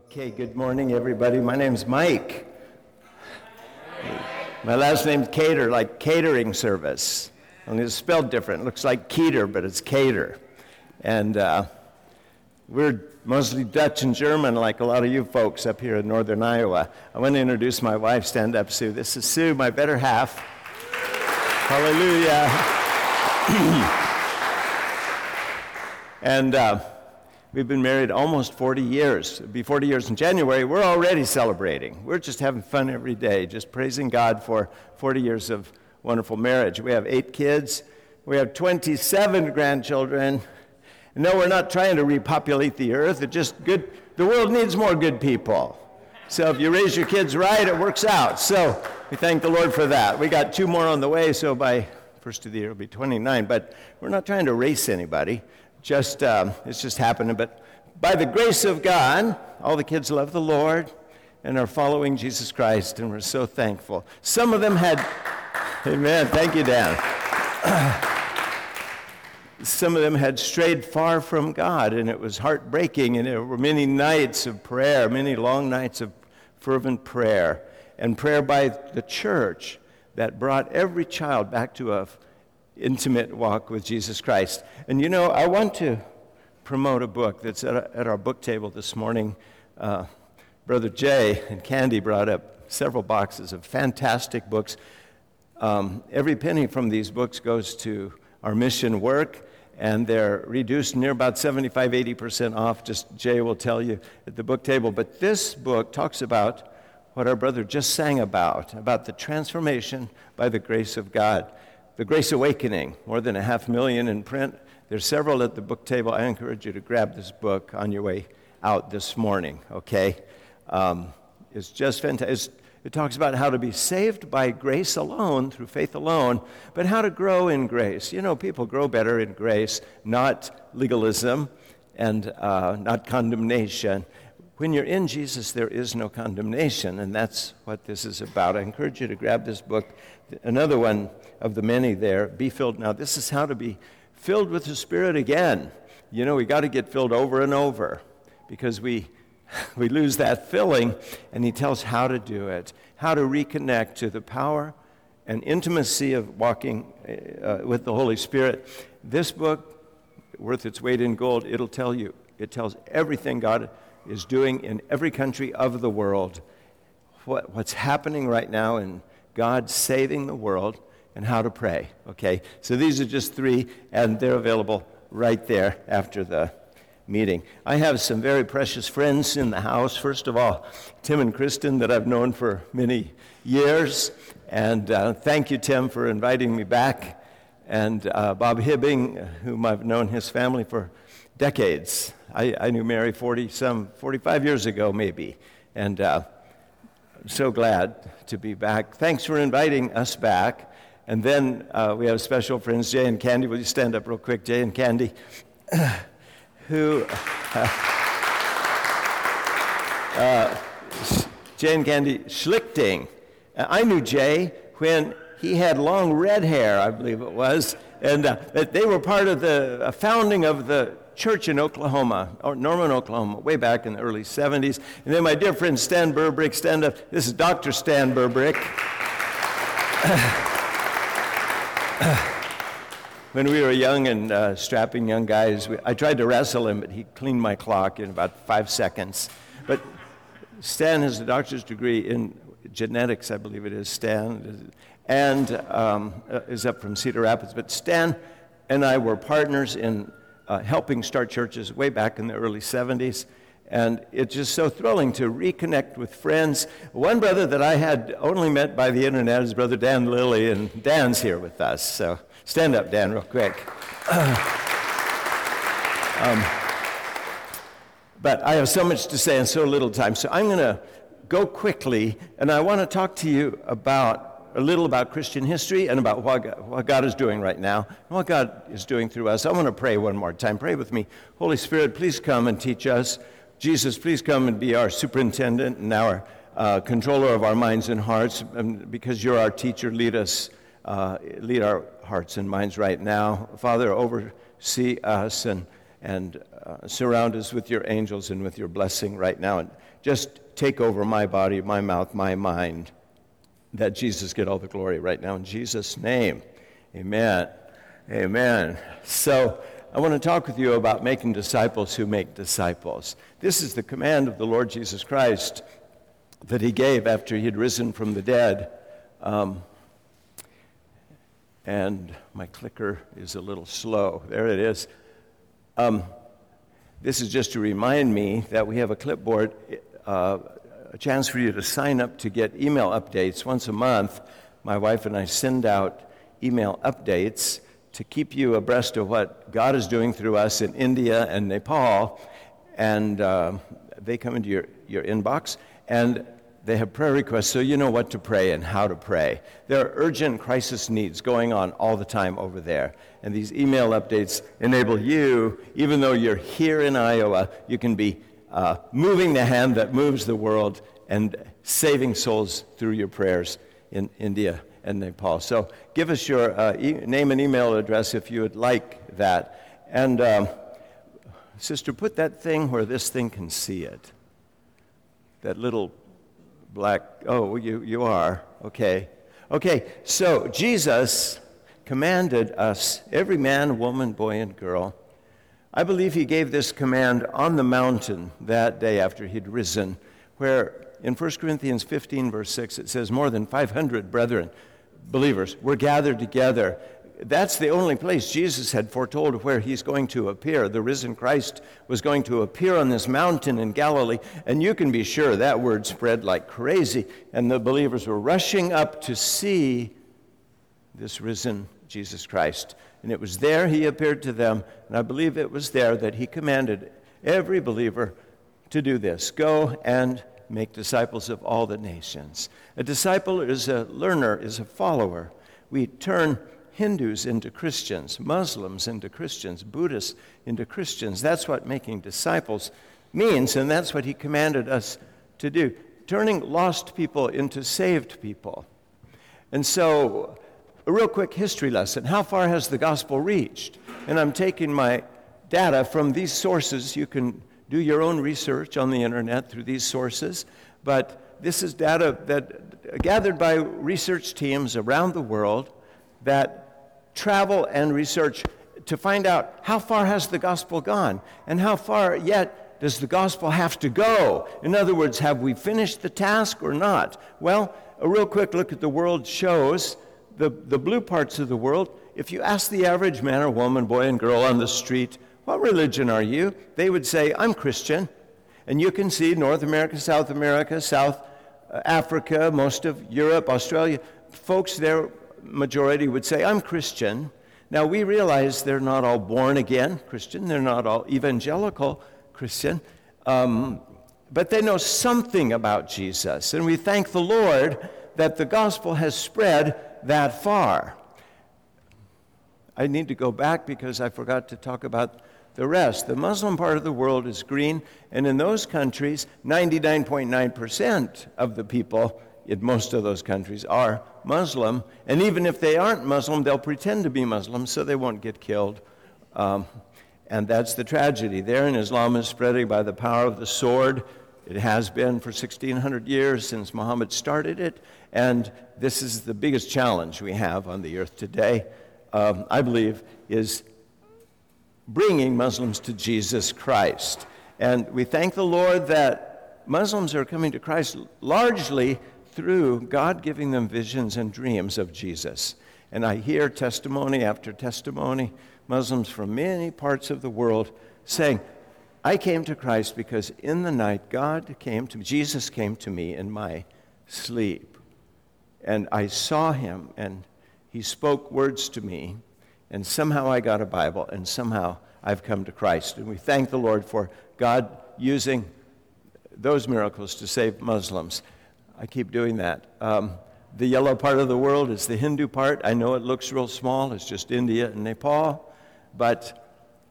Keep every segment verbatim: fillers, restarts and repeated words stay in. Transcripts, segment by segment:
Okay, good morning, everybody. My name's Mike. My last name's Cater, like catering service. Only it's spelled different. It looks like Keter, but it's Cater. And uh, we're mostly Dutch and German, like a lot of you folks up here in northern Iowa. I want to introduce my wife. Stand up, Sue. This is Sue, my better half. Hallelujah. and uh, we've been married almost forty years. It'll be forty years in January. We're already celebrating. We're just having fun every day, just praising God for forty years of wonderful marriage. We have eight kids. We have twenty-seven grandchildren. No, we're not trying to repopulate the earth. It just good. The world needs more good people. So if you raise your kids right, it works out. So we thank the Lord for that. We got two more on the way, so by first of the year it'll be twenty-nine. But we're not trying to race anybody. Just um, it's just happening. But by the grace of God, all the kids love the Lord and are following Jesus Christ, and we're so thankful. Some of them had, amen. Thank you, Dan. Some of them had strayed far from God, and it was heartbreaking, and there were many nights of prayer, many long nights of fervent prayer, and prayer by the church that brought every child back to a intimate walk with Jesus Christ. And you know, I want to promote a book that's at, at our book table this morning. Uh, Brother Jay and Candy brought up several boxes of fantastic books. Um, every penny from these books goes to our mission work, and they're reduced near about seventy-five, eighty percent off. Just Jay will tell you at the book table. But this book talks about what our brother just sang about, about the transformation by the grace of God. The Grace Awakening, more than a half million in print. There's several at the book table. I encourage you to grab this book on your way out this morning, okay? Um, it's just fantastic. It talks about how to be saved by grace alone, through faith alone, but how to grow in grace. You know, people grow better in grace, not legalism and uh, not condemnation. When you're in Jesus, there is no condemnation, and that's what this is about. I encourage you to grab this book. Another one of the many there, Be Filled. Now, this is how to be filled with the Spirit again. You know, we got to get filled over and over because we we lose that filling, and he tells how to do it, how to reconnect to the power and intimacy of walking uh, with the Holy Spirit. This book, worth its weight in gold, it'll tell you. It tells everything God is doing in every country of the world, what, what's happening right now in God saving the world, and how to pray, okay? So these are just three, and they're available right there after the meeting. I have some very precious friends in the house. First of all, Tim and Kristen that I've known for many years, and uh, thank you, Tim, for inviting me back, and uh, Bob Hibbing, whom I've known his family for decades. I, I knew Mary forty, some forty-five years ago, maybe, and uh, I'm so glad to be back. Thanks for inviting us back. And then uh, we have special friends, Jay and Candy. Will you stand up real quick, Jay and Candy? Who, uh, uh, Jay and Candy Schlichting. Uh, I knew Jay when he had long red hair, I believe it was, and uh, they were part of the uh, founding of the church in Oklahoma, or Norman, Oklahoma, way back in the early seventies. And then my dear friend Stan Burbrick, stand up. This is Doctor Stan Burbrick. When we were young and uh, strapping young guys, we, I tried to wrestle him, but he cleaned my clock in about five seconds. But Stan has a doctor's degree in genetics, I believe it is, Stan, and um, is up from Cedar Rapids. But Stan and I were partners in uh, helping start churches way back in the early seventies. And it's just so thrilling to reconnect with friends. One brother that I had only met by the internet is Brother Dan Lilly, and Dan's here with us. So stand up, Dan, real quick. um, but I have so much to say in so little time, so I'm going to go quickly, and I want to talk to you about a little about Christian history and about what God, what God is doing right now, and what God is doing through us. I want to pray one more time. Pray with me. Holy Spirit, please come and teach us. Jesus, please come and be our superintendent and our uh, controller of our minds and hearts. And because you're our teacher, lead us, uh, lead our hearts and minds right now. Father, oversee us and and uh, surround us with your angels and with your blessing right now. And just take over my body, my mouth, my mind, that Jesus get all the glory right now in Jesus' name. Amen. Amen. So I want to talk with you about making disciples who make disciples. This is the command of the Lord Jesus Christ that he gave after he had risen from the dead. Um, and my clicker is a little slow. There it is. Um, this is just to remind me that we have a clipboard, uh, a chance for you to sign up to get email updates. Once a month, my wife and I send out email updates to keep you abreast of what God is doing through us in India and Nepal. And uh, they come into your, your inbox, and they have prayer requests, so you know what to pray and how to pray. There are urgent crisis needs going on all the time over there. And these email updates enable you, even though you're here in Iowa, you can be uh, moving the hand that moves the world and saving souls through your prayers in India and Nepal. So give us your uh, e- name and email address if you would like that. And um, sister, put that thing where this thing can see it. That little black, oh, you, you are, okay. Okay, so Jesus commanded us, every man, woman, boy, and girl. I believe he gave this command on the mountain that day after he'd risen, where in First Corinthians fifteen, verse six, it says, more than five hundred brethren, believers, were gathered together. That's the only place Jesus had foretold where he's going to appear. The risen Christ was going to appear on this mountain in Galilee, and you can be sure that word spread like crazy, and the believers were rushing up to see this risen Jesus Christ. And it was there he appeared to them, and I believe it was there that he commanded every believer to do this: go and make disciples of all the nations. A disciple is a learner, is a follower. We turn Hindus into Christians, Muslims into Christians, Buddhists into Christians. That's what making disciples means, and that's what he commanded us to do, turning lost people into saved people. And so, a real quick history lesson. How far has the gospel reached? And I'm taking my data from these sources. You can do your own research on the internet through these sources, but this is data that gathered by research teams around the world that travel and research to find out how far has the gospel gone, and how far yet does the gospel have to go. In other words, have we finished the task or not? Well, a real quick look at the world shows the, the blue parts of the world. If you ask the average man or woman, boy and girl on the street, what religion are you? They would say, I'm Christian. And you can see North America, South America, South Africa, most of Europe, Australia, folks there, majority would say, I'm Christian. Now, we realize they're not all born again Christian. They're not all evangelical Christian. Um, but they know something about Jesus. And we thank the Lord that the gospel has spread that far. I need to go back because I forgot to talk about the rest. The Muslim part of the world is green, and in those countries, ninety-nine point nine percent of the people in most of those countries are Muslim, and even if they aren't Muslim, they'll pretend to be Muslim so they won't get killed. Um, and that's the tragedy there, and Islam is spreading by the power of the sword. It has been for sixteen hundred years since Muhammad started it, and this is the biggest challenge we have on the earth today, um, I believe, is bringing Muslims to Jesus Christ. And we thank the Lord that Muslims are coming to Christ largely through God giving them visions and dreams of Jesus. And I hear testimony after testimony, Muslims from many parts of the world saying, I came to Christ because in the night God came to me, Jesus came to me in my sleep. And I saw him, and he spoke words to me, and somehow I got a Bible, and somehow I've come to Christ. And we thank the Lord for God using those miracles to save Muslims. I keep doing that. Um, the yellow part of the world is the Hindu part. I know it looks real small. It's just India and Nepal. But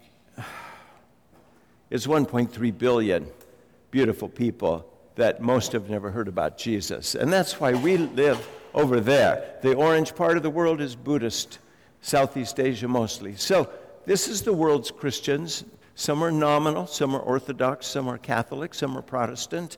it's one point three billion beautiful people that most have never heard about Jesus. And that's why we live over there. The orange part of the world is Buddhist, Southeast Asia mostly. So this is the world's Christians. Some are nominal, some are Orthodox, some are Catholic, some are Protestant.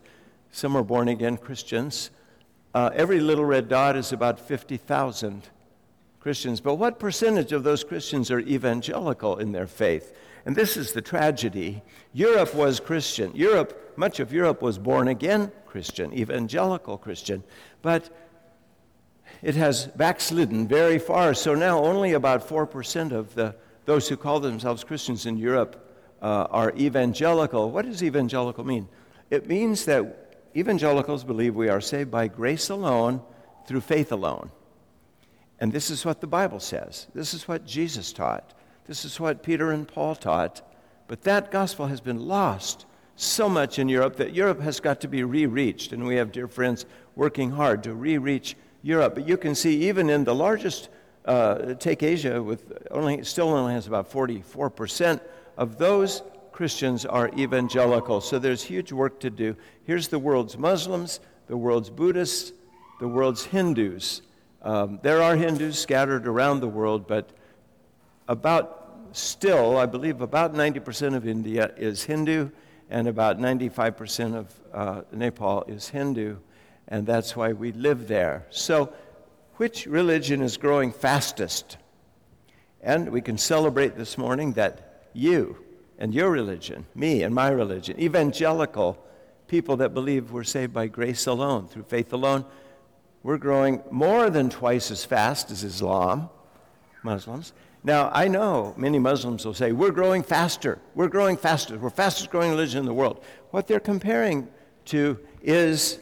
some are born-again Christians. Uh, every little red dot is about fifty thousand Christians. But what percentage of those Christians are evangelical in their faith? And this is the tragedy. Europe was Christian. Europe, much of Europe was born-again Christian, evangelical Christian. But it has backslidden very far. So now only about four percent of the those who call themselves Christians in Europe uh, are evangelical. What does evangelical mean? It means that evangelicals believe we are saved by grace alone, through faith alone. And this is what the Bible says. This is what Jesus taught. This is what Peter and Paul taught. But that gospel has been lost so much in Europe that Europe has got to be re-reached. And we have dear friends working hard to re-reach Europe. But you can see even in the largest, uh, take Asia, with only still only has about forty-four percent of those Christians are evangelical. So there's huge work to do. Here's the world's Muslims, the world's Buddhists, the world's Hindus. Um, there are Hindus scattered around the world, but about still, I believe about ninety percent of India is Hindu, and about ninety-five percent of uh, Nepal is Hindu, and that's why we live there. So which religion is growing fastest? And we can celebrate this morning that you and your religion, me and my religion, evangelical people that believe we're saved by grace alone, through faith alone, we're growing more than twice as fast as Islam, Muslims. Now, I know many Muslims will say, we're growing faster, we're growing faster, we're fastest growing religion in the world. What they're comparing to is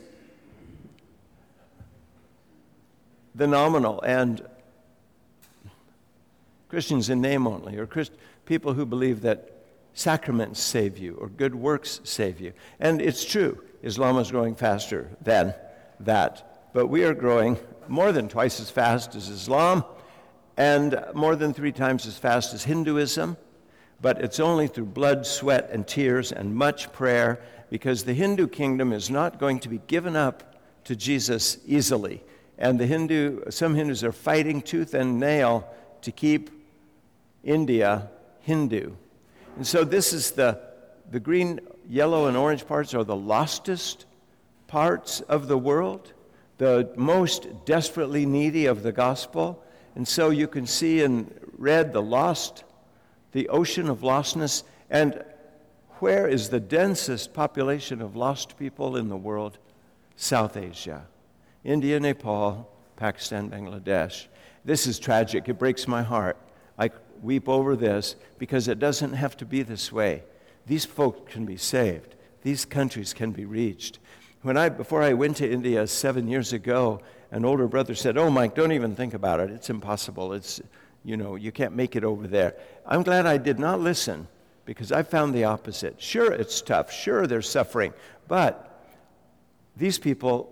the nominal and Christians in name only, or Christ, people who believe that sacraments save you or good works save you. And it's true, Islam is growing faster than that. But we are growing more than twice as fast as Islam and more than three times as fast as Hinduism. But it's only through blood, sweat, and tears and much prayer, because the Hindu kingdom is not going to be given up to Jesus easily. And the Hindu, some Hindus are fighting tooth and nail to keep India Hindu. And so this is the, the green, yellow, and orange parts are the lostest parts of the world, the most desperately needy of the gospel. And so you can see in red the lost, the ocean of lostness. And where is the densest population of lost people in the world? South Asia. India, Nepal, Pakistan, Bangladesh. This is tragic. It breaks my heart. I weep over this because it doesn't have to be this way. These folk can be saved. These countries can be reached. When I, before I went to India seven years ago, an older brother said, "Oh, Mike, don't even think about it. It's impossible. It's, you know, you can't make it over there." I'm glad I did not listen, because I found the opposite. Sure, it's tough. Sure, they're suffering. But these people,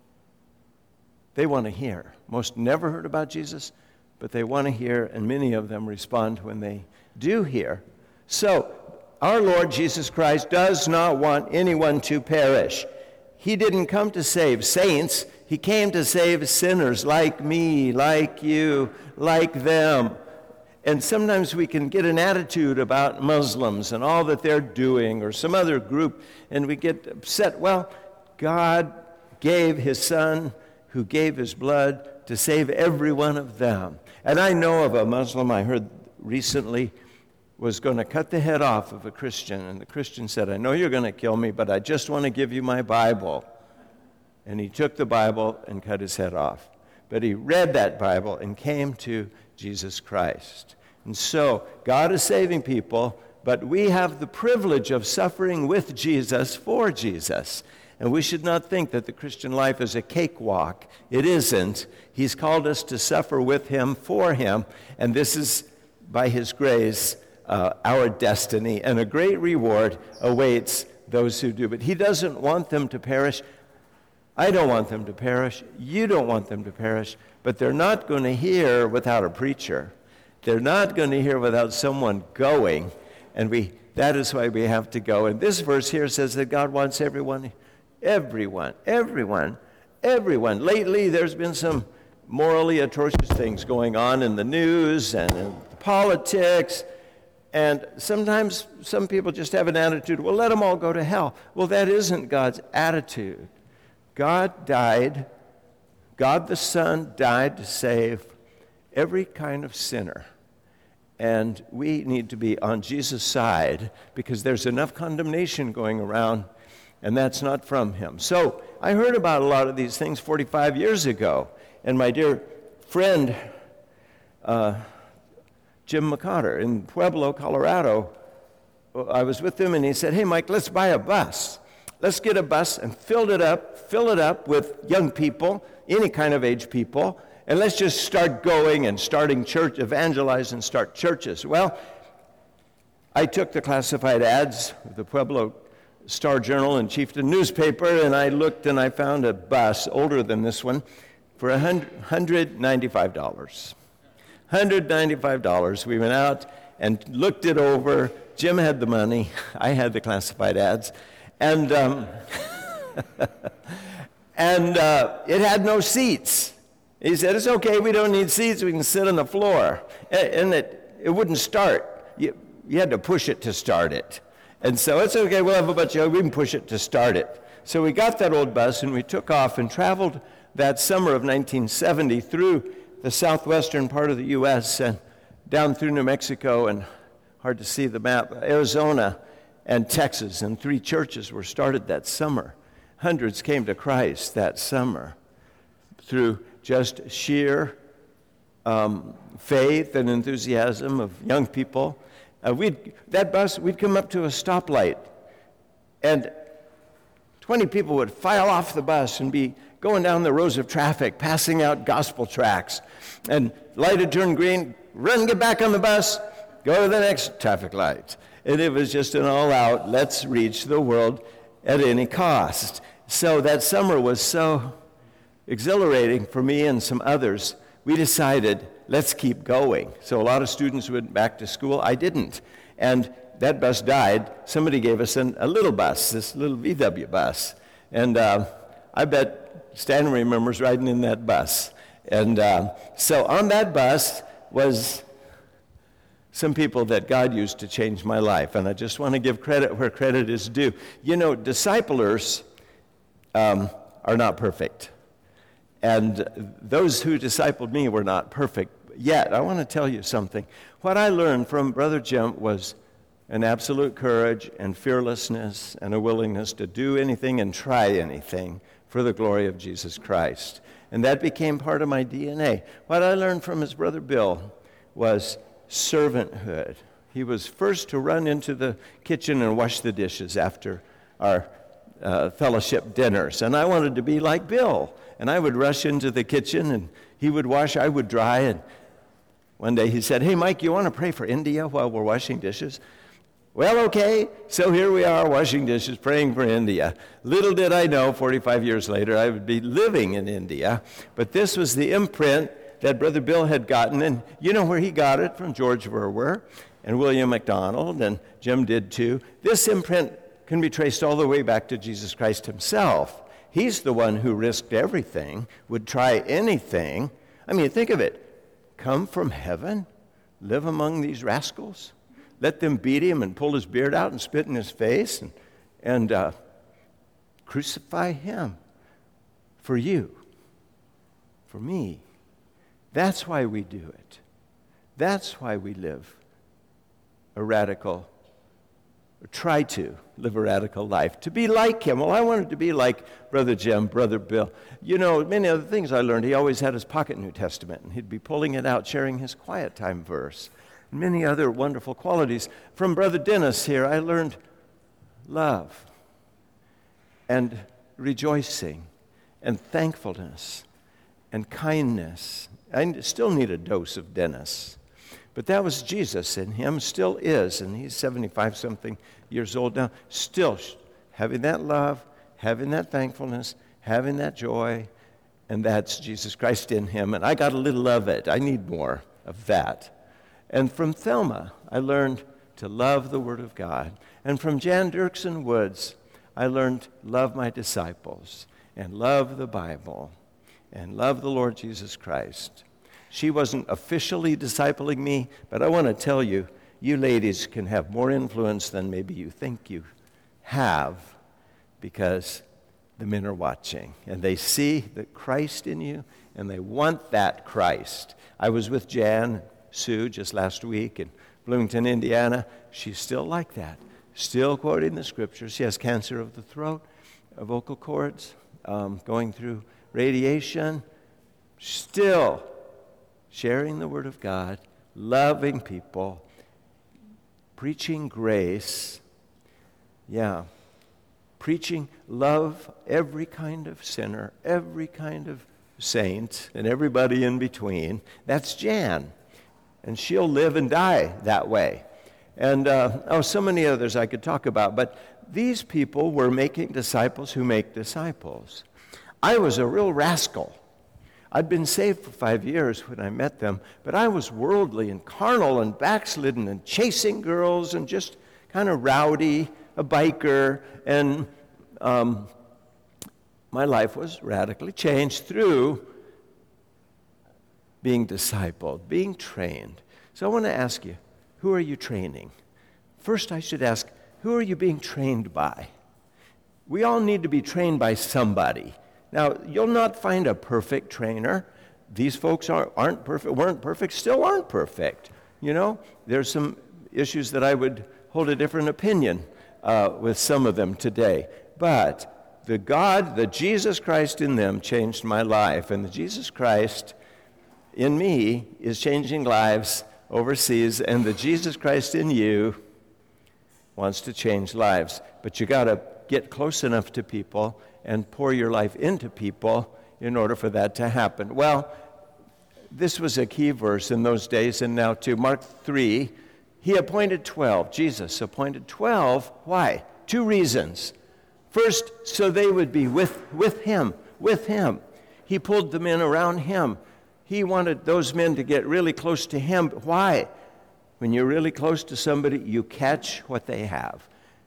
they want to hear. Most never heard about Jesus, but they want to hear, and many of them respond when they do hear. So, our Lord Jesus Christ does not want anyone to perish. He didn't come to save saints. He came to save sinners like me, like you, like them. And sometimes we can get an attitude about Muslims and all that they're doing, or some other group, and we get upset. Well, God gave his Son, who gave his blood to save every one of them. And I know of a Muslim I heard recently was going to cut the head off of a Christian. And the Christian said, "I know you're going to kill me, but I just want to give you my Bible." And he took the Bible and cut his head off. But he read that Bible and came to Jesus Christ. And so God is saving people, but we have the privilege of suffering with Jesus for Jesus. And we should not think that the Christian life is a cakewalk. It isn't. He's called us to suffer with him, for him, and this is, by his grace, uh, our destiny, and a great reward awaits those who do. But he doesn't want them to perish. I don't want them to perish. You don't want them to perish. But they're not going to hear without a preacher. They're not going to hear without someone going, and we that is why we have to go. And this verse here says that God wants everyone Everyone, everyone, everyone. Lately, there's been some morally atrocious things going on in the news and in politics. And sometimes some people just have an attitude, well, let them all go to hell. Well, that isn't God's attitude. God died, God the Son died to save every kind of sinner. And we need to be on Jesus' side because there's enough condemnation going around, and that's not from him. So I heard about a lot of these things forty-five years ago, and my dear friend, uh, Jim McCotter in Pueblo, Colorado, I was with him, and he said, hey, Mike, let's buy a bus. Let's get a bus and fill it up, fill it up with young people, any kind of age people, and let's just start going and starting church, evangelize and start churches. Well, I took the classified ads of the Pueblo Star-Journal and Chieftain newspaper, and I looked and I found a bus older than this one for one hundred ninety-five dollars. one hundred ninety-five dollars. We went out and looked it over. Jim had the money. I had the classified ads. And um, and uh, it had no seats. He said, it's okay, we don't need seats, we can sit on the floor. And it, it wouldn't start. You, you had to push it to start it. And so it's okay, we'll have a bunch of, we can push it to start it. So we got that old bus and we took off and traveled that summer of nineteen seventy through the southwestern part of the U S and down through New Mexico and, hard to see the map, Arizona and Texas, and three churches were started that summer. Hundreds came to Christ that summer through just sheer um, faith and enthusiasm of young people. Uh, we'd, that bus, we'd come up to a stoplight, and twenty people would file off the bus and be going down the rows of traffic, passing out gospel tracts. And light had turned green, run, get back on the bus, go to the next traffic light. And it was just an all-out, let's reach the world at any cost. So that summer was so exhilarating for me and some others. We decided, let's keep going. So a lot of students went back to school. I didn't. And that bus died. Somebody gave us an, a little bus, this little V W bus. And uh, I bet Stan remembers riding in that bus. And uh, so on that bus was some people that God used to change my life. And I just want to give credit where credit is due. You know, disciplers um, are not perfect. And those who discipled me were not perfect. Yet, I want to tell you something. What I learned from Brother Jim was an absolute courage and fearlessness and a willingness to do anything and try anything for the glory of Jesus Christ. And that became part of my D N A. What I learned from his brother Bill was servanthood. He was first to run into the kitchen and wash the dishes after our uh, fellowship dinners. And I wanted to be like Bill. And I would rush into the kitchen, and he would wash, I would dry. And one day he said, hey, Mike, you want to pray for India while we're washing dishes? Well, okay. So here we are washing dishes, praying for India. Little did I know, forty-five years later, I would be living in India. But this was the imprint that Brother Bill had gotten. And you know where he got it? From George Verwer and William MacDonald, and Jim did too. This imprint can be traced all the way back to Jesus Christ himself. He's the one who risked everything, would try anything. I mean, think of it. Come from heaven, live among these rascals, let them beat him and pull his beard out and spit in his face and, and uh, crucify him for you, for me. That's why we do it. That's why we live a radical or try to live a radical life, to be like him. Well, I wanted to be like Brother Jim, Brother Bill. You know, many other things I learned. He always had his pocket New Testament, and he'd be pulling it out, sharing his quiet time verse, and many other wonderful qualities. From Brother Dennis here, I learned love and rejoicing and thankfulness and kindness. I still need a dose of Dennis. But that was Jesus in him, still is, and he's seventy-five-something years old now, still having that love, having that thankfulness, having that joy, and that's Jesus Christ in him. And I got a little of it. I need more of that. And from Thelma, I learned to love the Word of God. And from Jan Dirksen Woods, I learned to love my disciples and love the Bible and love the Lord Jesus Christ. She wasn't officially discipling me, but I want to tell you, you ladies can have more influence than maybe you think you have, because the men are watching, and they see the Christ in you, and they want that Christ. I was with Jan Sue just last week in Bloomington, Indiana. She's still like that, still quoting the scriptures. She has cancer of the throat, uh, vocal cords, um, going through radiation, still sharing the Word of God, loving people, preaching grace, yeah, preaching love, every kind of sinner, every kind of saint, and everybody in between. That's Jan, and she'll live and die that way. And, uh, oh, so many others I could talk about, but these people were making disciples who make disciples. I was a real rascal. I'd been saved for five years when I met them, but I was worldly and carnal and backslidden and chasing girls and just kind of rowdy, a biker, and um, my life was radically changed through being discipled, being trained. So I want to ask you, who are you training? First, I should ask, who are you being trained by? We all need to be trained by somebody. Now, you'll not find a perfect trainer. These folks aren't, aren't perfect, weren't perfect, still aren't perfect. You know, there's some issues that I would hold a different opinion uh, with some of them today. But the God, the Jesus Christ in them changed my life, and the Jesus Christ in me is changing lives overseas, and the Jesus Christ in you wants to change lives. But you got to get close enough to people and pour your life into people in order for that to happen. Well, this was a key verse in those days and now too. Mark three, he appointed twelve. Jesus appointed twelve. Why? Two reasons. First, so they would be with, with him, with him. He pulled the men around him. He wanted those men to get really close to him. Why? When you're really close to somebody, you catch what they have.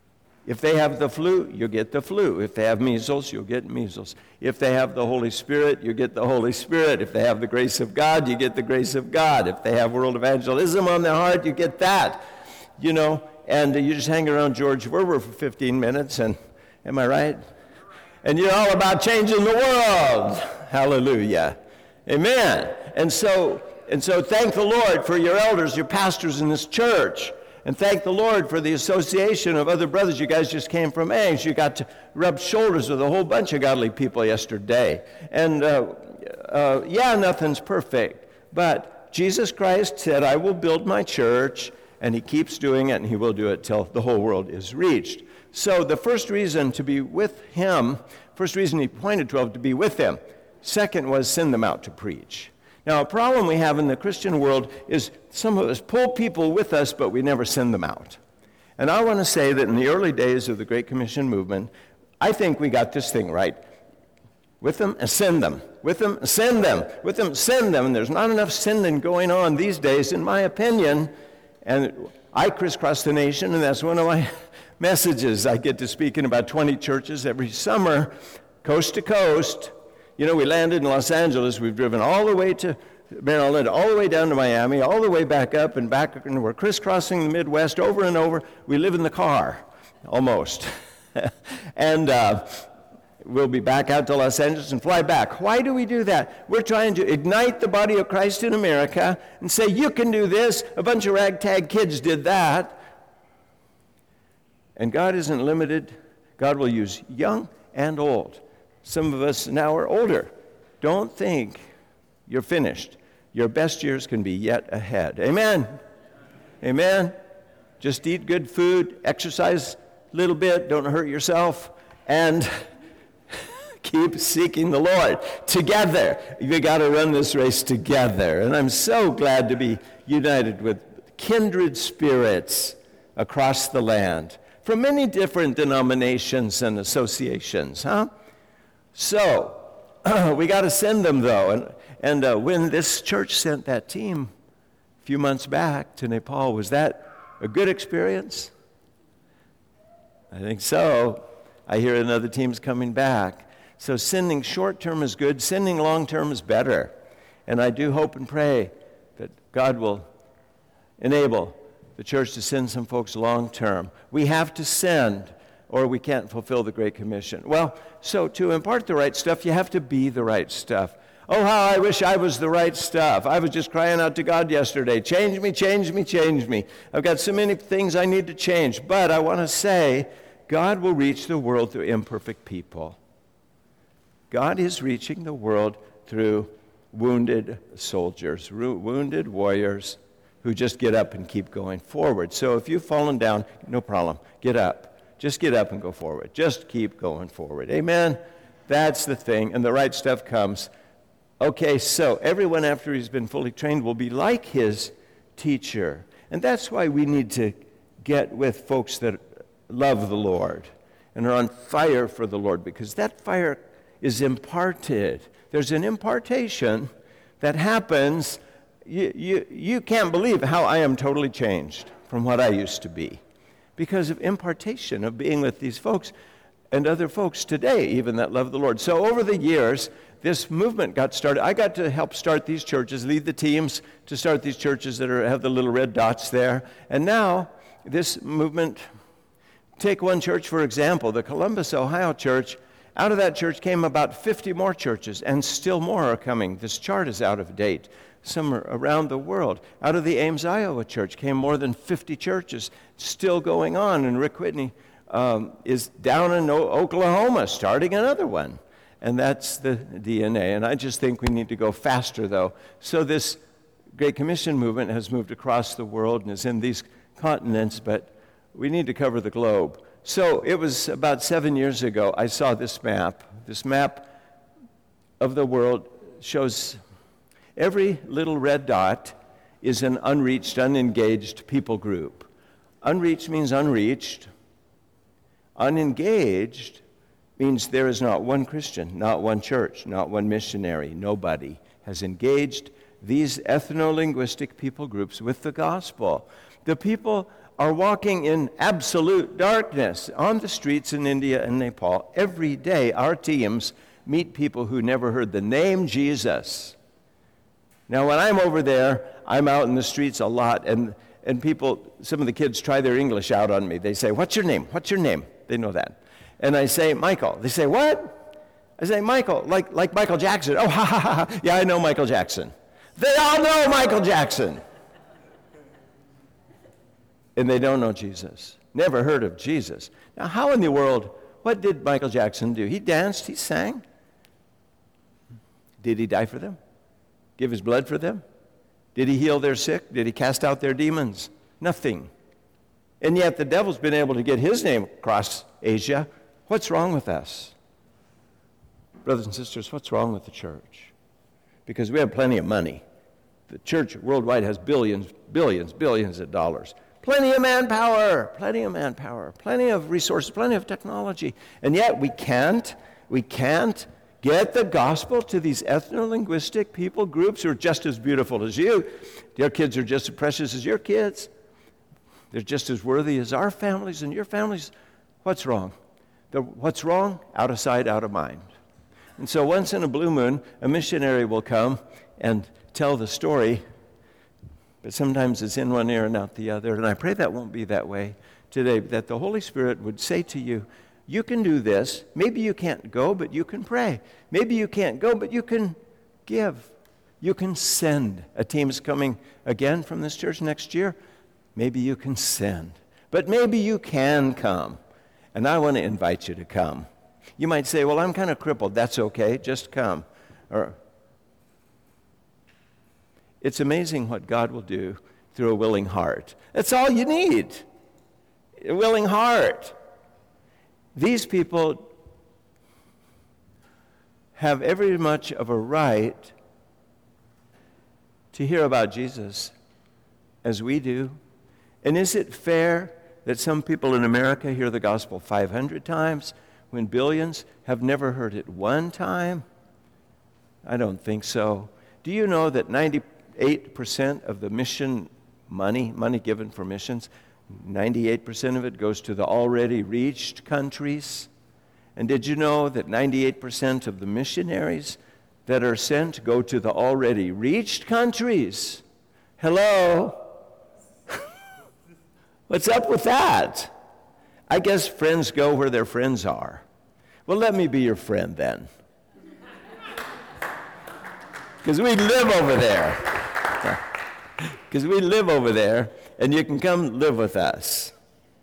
If they have the flu, you get the flu. If they have measles, you'll get measles. If they have the Holy Spirit, you get the Holy Spirit. If they have the grace of God, you get the grace of God. If they have world evangelism on their heart, you get that. You know, and you just hang around George Verwer for fifteen minutes, and am I right? And you're all about changing the world. Hallelujah. Amen. And so, and so thank the Lord for your elders, your pastors in this church. And thank the Lord for the association of other brothers. You guys just came from Ames. You got to rub shoulders with a whole bunch of godly people yesterday. And uh, uh, yeah, nothing's perfect. But Jesus Christ said, I will build my church. And he keeps doing it, and he will do it till the whole world is reached. So the first reason to be with him, first reason he appointed twelve to be with him. Second was send them out to preach. Now, a problem we have in the Christian world is some of us pull people with us, but we never send them out. And I want to say that in the early days of the Great Commission movement, I think we got this thing right. With them and send them. With them and send them. With them, send them. And there's not enough sending going on these days, in my opinion. And I crisscross the nation, and that's one of my messages. I get to speak in about twenty churches every summer, coast to coast. You know, we landed in Los Angeles. We've driven all the way to Maryland, all the way down to Miami, all the way back up and back, and we're crisscrossing the Midwest over and over. We live in the car, almost. and uh, we'll be back out to Los Angeles and fly back. Why do we do that? We're trying to ignite the body of Christ in America and say, you can do this. A bunch of ragtag kids did that. And God isn't limited. God will use young and old. Some of us now are older. Don't think you're finished. Your best years can be yet ahead. Amen? Amen? Just eat good food, exercise a little bit, don't hurt yourself, and keep seeking the Lord. Together. We got to run this race together. And I'm so glad to be united with kindred spirits across the land from many different denominations and associations, huh? So, uh, we got to send them, though. And, and uh, when this church sent that team a few months back to Nepal, was that a good experience? I think so. I hear another team's coming back. So sending short-term is good. Sending long-term is better. And I do hope and pray that God will enable the church to send some folks long term. We have to send, or we can't fulfill the Great Commission. Well, so to impart the right stuff, you have to be the right stuff. Oh, how I wish I was the right stuff. I was just crying out to God yesterday, change me, change me, change me. I've got so many things I need to change. But I want to say, God will reach the world through imperfect people. God is reaching the world through wounded soldiers, wounded warriors who just get up and keep going forward. So if you've fallen down, no problem. Get up. Just get up and go forward. Just keep going forward. Amen? That's the thing. And the right stuff comes. Okay, so everyone after he's been fully trained will be like his teacher. And that's why we need to get with folks that love the Lord and are on fire for the Lord, because that fire is imparted. There's an impartation that happens. You, you, you can't believe how I am totally changed from what I used to be because of impartation, of being with these folks and other folks today even that love the Lord. So over the years, this movement got started. I got to help start these churches, lead the teams to start these churches that are, have the little red dots there. And now this movement, take one church for example, the Columbus, Ohio church. Out of that church came about fifty more churches, and still more are coming. This chart is out of date. Some are around the world. Out of the Ames, Iowa church came more than fifty churches, still going on. And Rick Whitney um, is down in o- Oklahoma starting another one. And that's the D N A. And I just think we need to go faster, though. So this Great Commission movement has moved across the world and is in these continents, but we need to cover the globe. So it was about seven years ago, I saw this map. This map of the world shows every little red dot is an unreached, unengaged people group. Unreached means unreached. Unengaged means there is not one Christian, not one church, not one missionary. Nobody has engaged these ethno-linguistic people groups with the gospel. The people are walking in absolute darkness on the streets in India and Nepal. Every day, our teams meet people who never heard the name Jesus. Now, when I'm over there, I'm out in the streets a lot, and, and people, some of the kids try their English out on me. They say, what's your name? What's your name? They know that. And I say, Michael. They say, what? I say, Michael, like, like Michael Jackson. Oh, ha, ha, ha. Yeah, I know Michael Jackson. They all know Michael Jackson. And they don't know Jesus. Never heard of Jesus. Now, how in the world, what did Michael Jackson do? He danced, he sang. Did he die for them? Give his blood for them? Did he heal their sick? Did he cast out their demons? Nothing. And yet the devil's been able to get his name across Asia. What's wrong with us? Brothers and sisters, what's wrong with the church? Because we have plenty of money. The church worldwide has billions, billions, billions of dollars. Plenty of manpower, plenty of manpower, plenty of resources, plenty of technology. And yet we can't, we can't get the gospel to these ethno-linguistic people groups who are just as beautiful as you. Their kids are just as precious as your kids. They're just as worthy as our families and your families. What's wrong? The, what's wrong? Out of sight, out of mind. And so once in a blue moon, a missionary will come and tell the story, but sometimes it's in one ear and out the other. And I pray that won't be that way today, that the Holy Spirit would say to you, you can do this. Maybe you can't go, but you can pray. Maybe you can't go, but you can give. You can send. A team's coming again from this church next year. Maybe you can send. But maybe you can come. And I want to invite you to come. You might say, well, I'm kind of crippled. That's okay. Just come. Or it's amazing what God will do through a willing heart. That's all you need. A willing heart. These people have every much of a right to hear about Jesus as we do. And is it fair that some people in America hear the gospel five hundred times when billions have never heard it one time? I don't think so. Do you know that ninety-eight percent of the mission money, money given for missions, ninety-eight percent of it goes to the already reached countries? And did you know that ninety-eight percent of the missionaries that are sent go to the already reached countries? Hello? What's up with that? I guess friends go where their friends are. Well, let me be your friend then. Because we live over there. Because we live over there, and you can come live with us.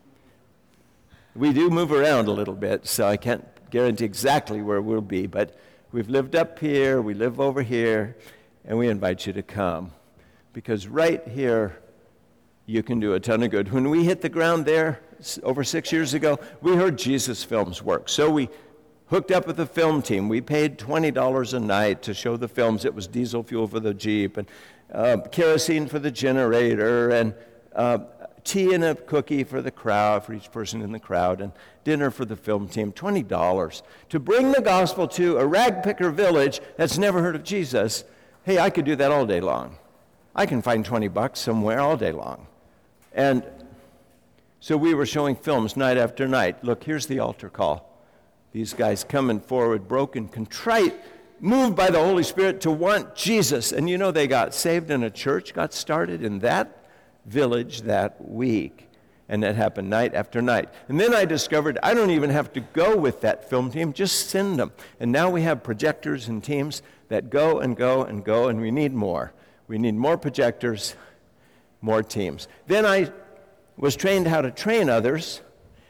We do move around a little bit, so I can't guarantee exactly where we'll be, but we've lived up here, we live over here, and we invite you to come. Because right here, you can do a ton of good. When we hit the ground there over six years ago, we heard Jesus Films work. So we hooked up with the film team. We paid twenty dollars a night to show the films. It was diesel fuel for the Jeep, and uh, kerosene for the generator, and uh, tea and a cookie for the crowd, for each person in the crowd, and dinner for the film team, twenty dollars. To bring the gospel to a ragpicker village that's never heard of Jesus, hey, I could do that all day long. I can find twenty bucks somewhere all day long. And so we were showing films night after night. Look, here's the altar call. These guys coming forward, broken, contrite, moved by the Holy Spirit to want Jesus. And you know, they got saved, and a church got started in that village that week. And that happened night after night. And then I discovered I don't even have to go with that film team, just send them. And now we have projectors and teams that go and go and go, and we need more. We need more projectors, more teams. Then I was trained how to train others.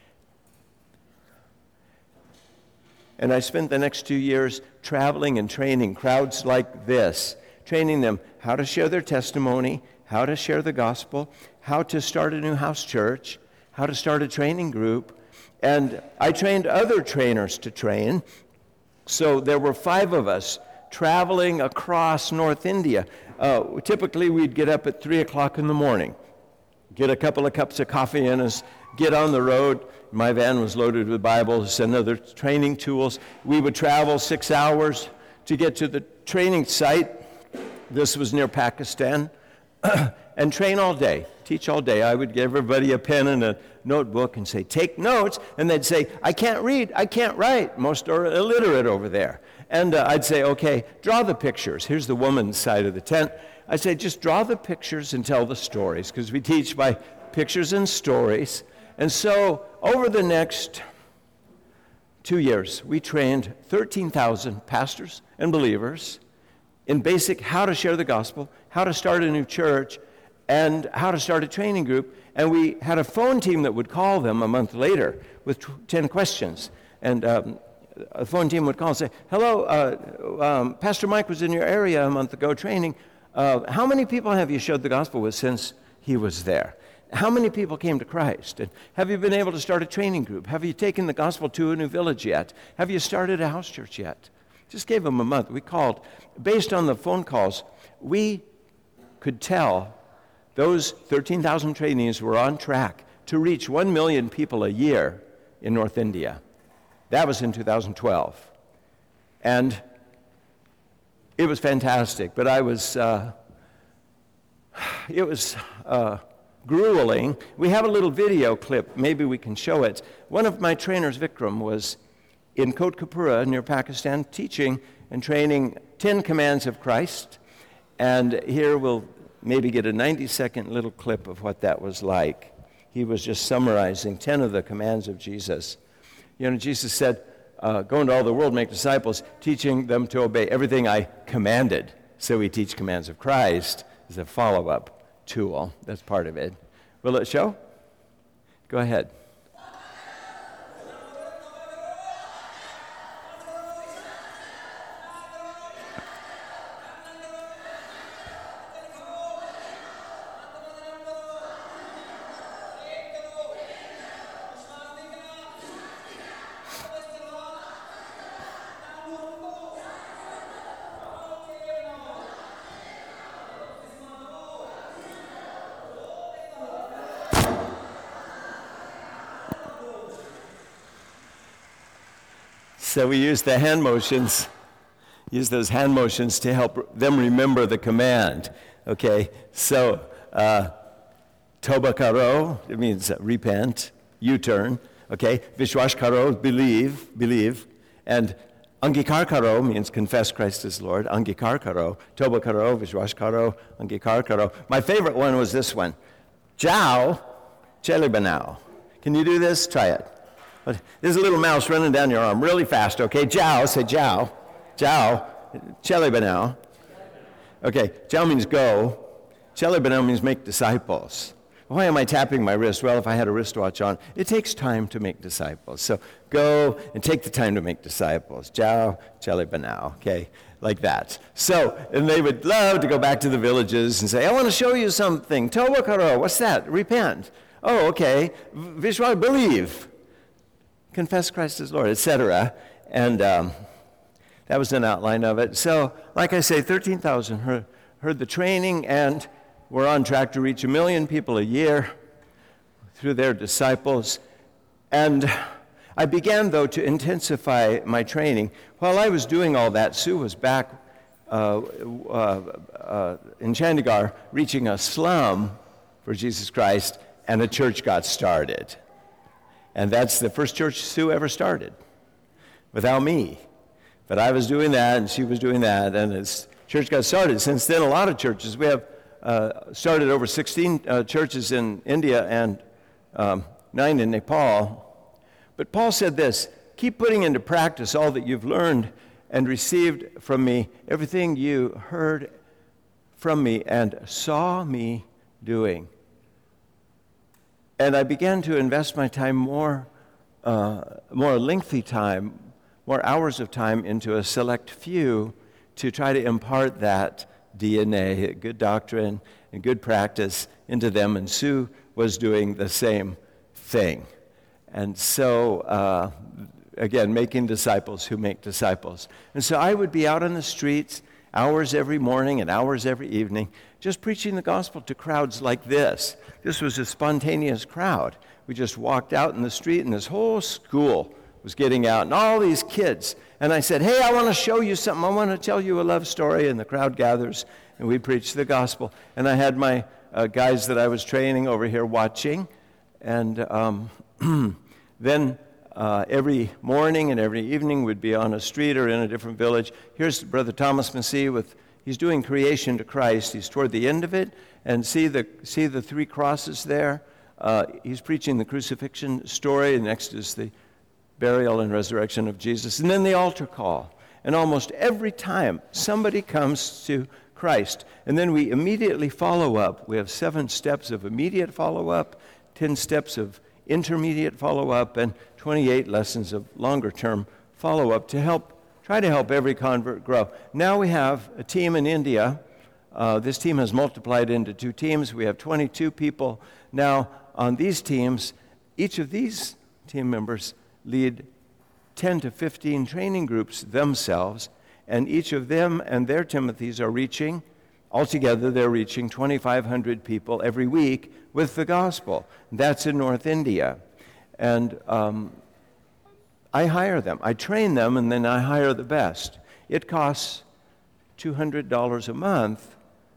And I spent the next two years traveling and training crowds like this, training them how to share their testimony, how to share the gospel, how to start a new house church, how to start a training group. And I trained other trainers to train. So there were five of us traveling across North India. Uh, typically, we'd get up at three o'clock in the morning, get a couple of cups of coffee in us, get on the road. My van was loaded with Bibles and other training tools. We would travel six hours to get to the training site. This was near Pakistan. And train all day, teach all day. I would give everybody a pen and a notebook and say, take notes. And they'd say, I can't read, I can't write. Most are illiterate over there. And uh, I'd say, okay, draw the pictures. Here's the woman's side of the tent. I'd say, just draw the pictures and tell the stories, because we teach by pictures and stories. And so over the next two years, we trained thirteen thousand pastors and believers in basic how to share the gospel, how to start a new church, and how to start a training group. And we had a phone team that would call them a month later with ten questions. And um, a phone team would call and say, hello, uh, um, Pastor Mike was in your area a month ago training. Uh, how many people have you shared the gospel with since he was there? How many people came to Christ? And have you been able to start a training group? Have you taken the gospel to a new village yet? Have you started a house church yet? Just gave them a month. We called. Based on the phone calls, we could tell those thirteen thousand trainees were on track to reach one million people a year in North India. That was in two thousand twelve. And it was fantastic, but I was, uh, it was uh, grueling. We have a little video clip. Maybe we can show it. One of my trainers, Vikram, was in Kotkapura near Pakistan teaching and training ten commands of Christ. And here we'll maybe get a ninety-second little clip of what that was like. He was just summarizing ten of the commands of Jesus. You know, Jesus said, uh, go into all the world, make disciples, teaching them to obey everything I commanded. So we teach commands of Christ as a follow-up tool. That's part of it. Will it show? Go ahead. So we use the hand motions, use those hand motions to help them remember the command. Okay, so uh, Toba karo, it means uh, repent, U-turn. Okay, Vishwash karo, believe, believe. And Angikar karo means confess Christ as Lord. Angikar karo, Toba karo, Vishwash karo, Angikar karo. My favorite one was this one. Jao Chelibanao. Can you do this? Try it. There's a little mouse running down your arm really fast, okay? Jiao, say jiao. Jiao. Chelibanao. Okay, jiao means go. Chelibanao means make disciples. Why am I tapping my wrist? Well, if I had a wristwatch on, it takes time to make disciples. So go and take the time to make disciples. Jiao, Chelibanao, okay, like that. So, and they would love to go back to the villages and say, I want to show you something. Toba karo, what's that? Repent. Oh, okay. Vishwa, believe. Confess Christ as Lord, et cetera. And um, that was an outline of it. So, like I say, thirteen thousand heard, heard the training, and we're on track to reach a million people a year through their disciples. And I began, though, to intensify my training. While I was doing all that, Sue was back uh, uh, uh, in Chandigarh reaching a slum for Jesus Christ, and a church got started. And that's the first church Sue ever started, without me. But I was doing that, and she was doing that, and this church got started. Since then, a lot of churches. We have uh, started over sixteen uh, churches in India and um, nine in Nepal. But Paul said this, keep putting into practice all that you've learned and received from me, everything you heard from me and saw me doing. And I began to invest my time more, uh, more lengthy time, more hours of time into a select few to try to impart that D N A, good doctrine and good practice into them. And Sue was doing the same thing. And so, uh, again, making disciples who make disciples. And so I would be out on the streets hours every morning and hours every evening, just preaching the gospel to crowds like this. This was a spontaneous crowd. We just walked out in the street, and this whole school was getting out, and all these kids. And I said, hey, I want to show you something. I want to tell you a love story. And the crowd gathers, and we preach the gospel. And I had my uh, guys that I was training over here watching. And um, then uh, every morning and every evening we'd be on a street or in a different village. Here's Brother Thomas Massey with, he's doing Creation to Christ. He's toward the end of it. And see the see the three crosses there? Uh, he's preaching the crucifixion story, and next is the burial and resurrection of Jesus, and then the altar call. And almost every time somebody comes to Christ, and then we immediately follow up. We have seven steps of immediate follow-up, ten steps of intermediate follow-up, and twenty-eight lessons of longer-term follow-up to help, try to help every convert grow. Now we have a team in India. Uh, this team has multiplied into two teams. We have twenty-two people now on these teams. Each of these team members lead ten to fifteen training groups themselves, and each of them and their Timothys are reaching, altogether they're reaching twenty-five hundred people every week with the gospel. That's in North India. And um, I hire them. I train them, and then I hire the best. It costs two hundred dollars a month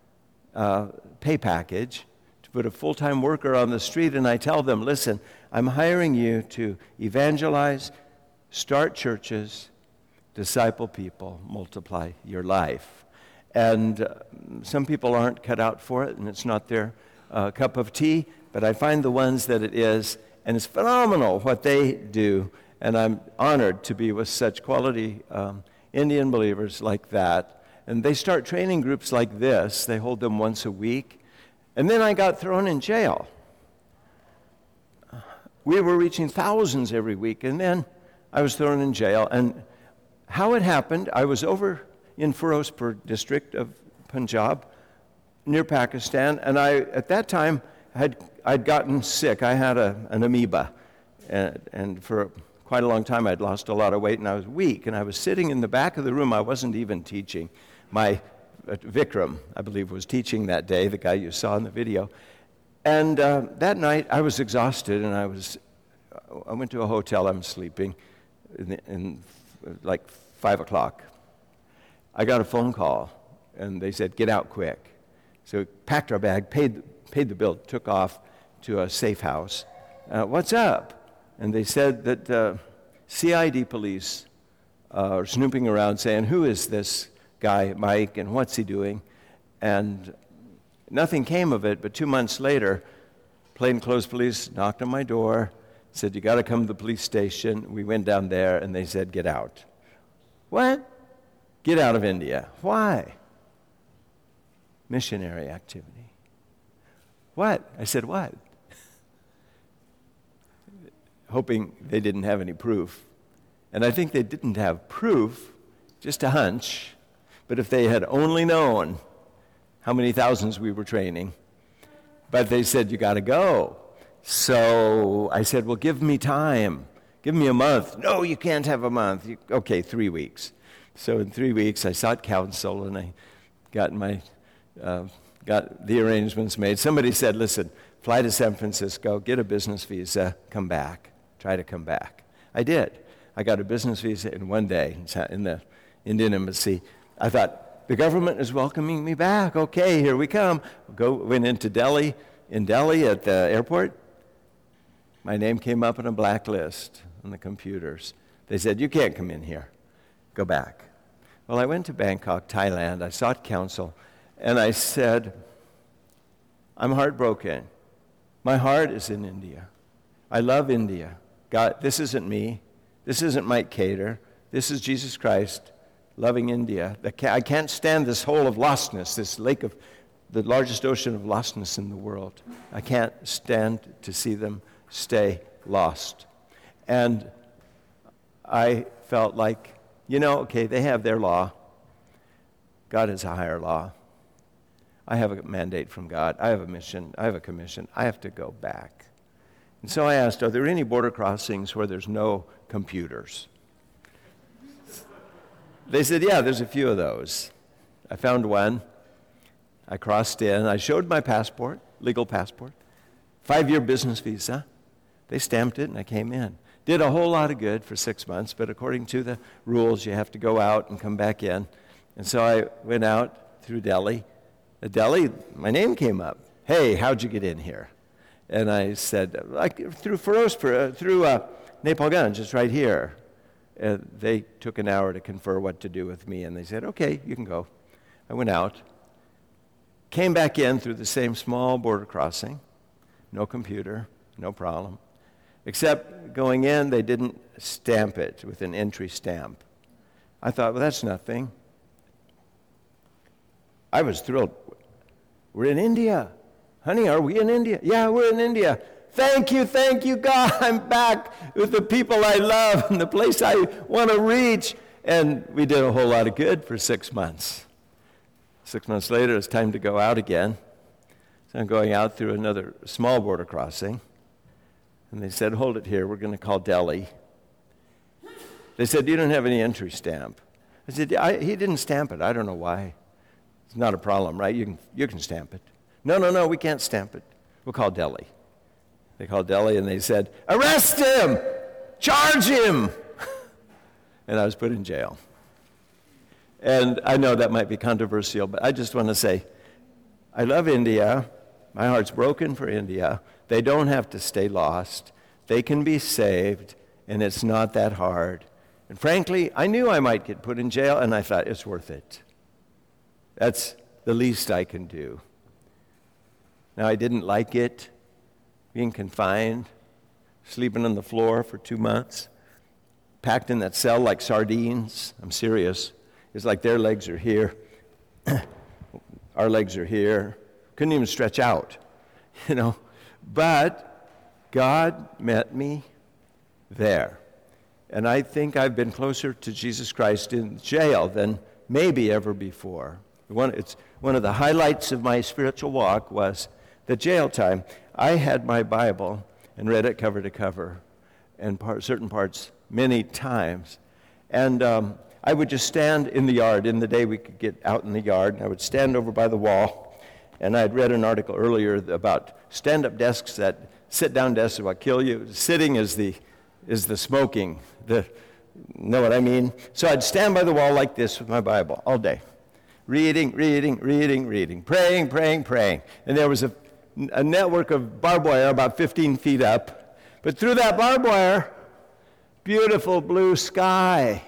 uh, pay package to put a full-time worker on the street, and I tell them, listen, I'm hiring you to evangelize, start churches, disciple people, multiply your life. And uh, some people aren't cut out for it, and it's not their uh, cup of tea, but I find the ones that it is, and it's phenomenal what they do, and I'm honored to be with such quality um, Indian believers like that. And they start training groups like this. They hold them once a week. And then I got thrown in jail. We were reaching thousands every week, and then I was thrown in jail. And how it happened, I was over in Firozpur district of Punjab, near Pakistan, and I, at that time, had I'd gotten sick. I had a, an amoeba, and, and for quite a long time I'd lost a lot of weight, and I was weak, and I was sitting in the back of the room. I wasn't even teaching. My uh, Vikram, I believe, was teaching that day, the guy you saw in the video. And uh, that night, I was exhausted, and I was, I went to a hotel. I'm sleeping in, the, in like five o'clock. I got a phone call, and they said, get out quick. So packed our bag, paid, paid the bill, took off to a safe house. Uh, what's up? And they said that uh, C I D police uh, are snooping around saying, who is this guy, Mike, and what's he doing? And nothing came of it, but two months later, plainclothes police knocked on my door, said, you got to come to the police station. We went down there, and they said, get out. What? Get out of India. Why? Missionary activity. What? I said, what? Hoping they didn't have any proof. And I think they didn't have proof, just a hunch. But if they had only known how many thousands we were training. But they said, you got to go. So I said, well, give me time. Give me a month. No, you can't have a month. You, okay, three weeks. So in three weeks, I sought counsel, and I got my uh, got the arrangements made. Somebody said, listen, fly to San Francisco, get a business visa, come back. Try to come back. I did. I got a business visa in one day in the Indian Embassy. I thought, the government is welcoming me back. Okay, here we come. Go went into Delhi. In Delhi at the airport, my name came up on a blacklist on the computers. They said, you can't come in here. Go back. Well, I went to Bangkok, Thailand. I sought counsel, and I said, I'm heartbroken. My heart is in India. I love India. God, this isn't me. This isn't Mike Cater. This is Jesus Christ loving India. I can't stand this hole of lostness, this lake of the largest ocean of lostness in the world. I can't stand to see them stay lost. And I felt like, you know, okay, they have their law. God has a higher law. I have a mandate from God. I have a mission. I have a commission. I have to go back. And so I asked, are there any border crossings where there's no computers? They said, yeah, there's a few of those. I found one. I crossed in. I showed my passport, legal passport, five-year business visa. They stamped it, and I came in. Did a whole lot of good for six months, but according to the rules, you have to go out and come back in. And so I went out through Delhi. At Delhi, my name came up. Hey, how'd you get in here? And I said, like, through Firozpur, through uh, Nepalganj, just right here. Uh, they took an hour to confer what to do with me, and they said, okay, you can go. I went out. Came back in through the same small border crossing, no computer, no problem. Except going in, they didn't stamp it with an entry stamp. I thought, well, that's nothing. I was thrilled. We're in India. Honey, are we in India? Yeah, we're in India. Thank you, thank you, God. I'm back with the people I love and the place I want to reach. And we did a whole lot of good for six months. Six months later, it's time to go out again. So I'm going out through another small border crossing. And they said, hold it here. We're going to call Delhi. They said, you don't have any entry stamp. I said, yeah, I, he didn't stamp it. I don't know why. It's not a problem, right? You can, you can stamp it. No, no, no, we can't stamp it. We'll call Delhi. They called Delhi, and they said, arrest him! Charge him! And I was put in jail. And I know that might be controversial, but I just want to say, I love India. My heart's broken for India. They don't have to stay lost. They can be saved, and it's not that hard. And frankly, I knew I might get put in jail, and I thought, it's worth it. That's the least I can do. Now, I didn't like it, being confined, sleeping on the floor for two months, packed in that cell like sardines. I'm serious. It's like their legs are here. Our legs are here. Couldn't even stretch out, you know. But God met me there. And I think I've been closer to Jesus Christ in jail than maybe ever before. One, it's one of the highlights of my spiritual walk was the jail time. I had my Bible and read it cover to cover and part, certain parts many times. And um, I would just stand in the yard. In the day we could get out in the yard. And I would stand over by the wall. And I had read an article earlier about stand-up desks that sit-down desks will kill you. Sitting is the is the smoking. The know what I mean? So I'd stand by the wall like this with my Bible all day. Reading, reading, reading, reading. Praying, praying, praying. And there was a, a network of barbed wire about fifteen feet up. But through that barbed wire, beautiful blue sky.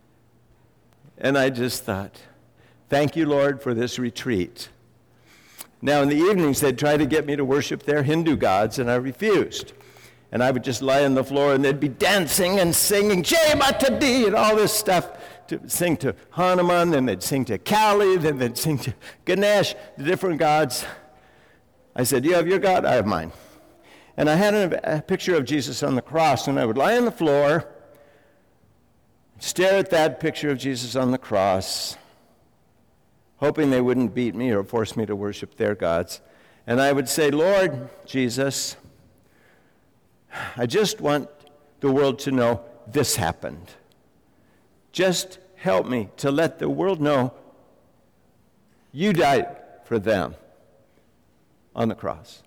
And I just thought, thank you, Lord, for this retreat. Now, in the evenings, they'd try to get me to worship their Hindu gods, and I refused. And I would just lie on the floor, and they'd be dancing and singing, Jai Mata Di, and all this stuff, to sing to Hanuman, then they'd sing to Kali, then they'd sing to Ganesh, the different gods. I said, you have your God, I have mine. And I had a, a picture of Jesus on the cross, and I would lie on the floor, stare at that picture of Jesus on the cross, hoping they wouldn't beat me or force me to worship their gods. And I would say, Lord Jesus, I just want the world to know this happened. Just help me to let the world know you died for them on the cross.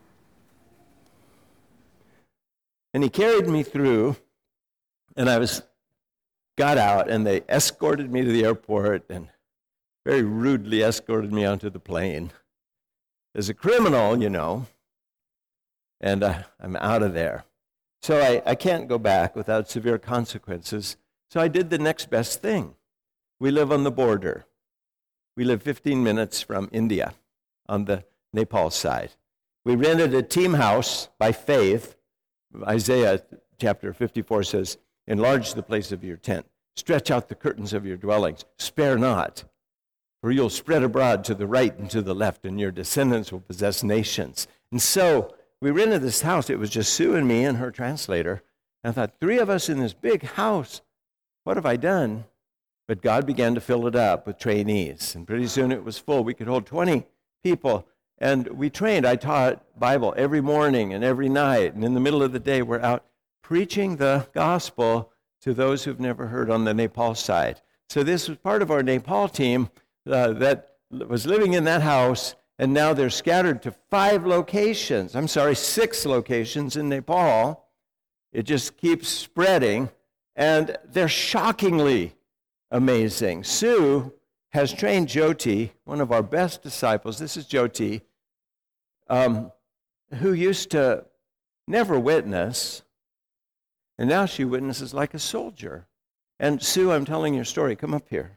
And he carried me through, and I was got out, and they escorted me to the airport and very rudely escorted me onto the plane. As a criminal, you know, and uh, I'm out of there. So I, I can't go back without severe consequences. So I did the next best thing. We live on the border. We live fifteen minutes from India on the Nepal side. We rented a team house by faith. Isaiah chapter fifty-four says, enlarge the place of your tent. Stretch out the curtains of your dwellings. Spare not, for you'll spread abroad to the right and to the left, and your descendants will possess nations. And so we rented this house. It was just Sue and me and her translator. And I thought, three of us in this big house, what have I done? But God began to fill it up with trainees. And pretty soon it was full. We could hold twenty people. And we trained. I taught Bible every morning and every night. And in the middle of the day, we're out preaching the gospel to those who've never heard on the Nepal side. So this was part of our Nepal team uh, that was living in that house. And now they're scattered to five locations. I'm sorry, six locations in Nepal. It just keeps spreading. And they're shockingly amazing. Sue has trained Jyoti, one of our best disciples. This is Jyoti, um, who used to never witness, and now she witnesses like a soldier. And Sue, I'm telling your story. Come up here.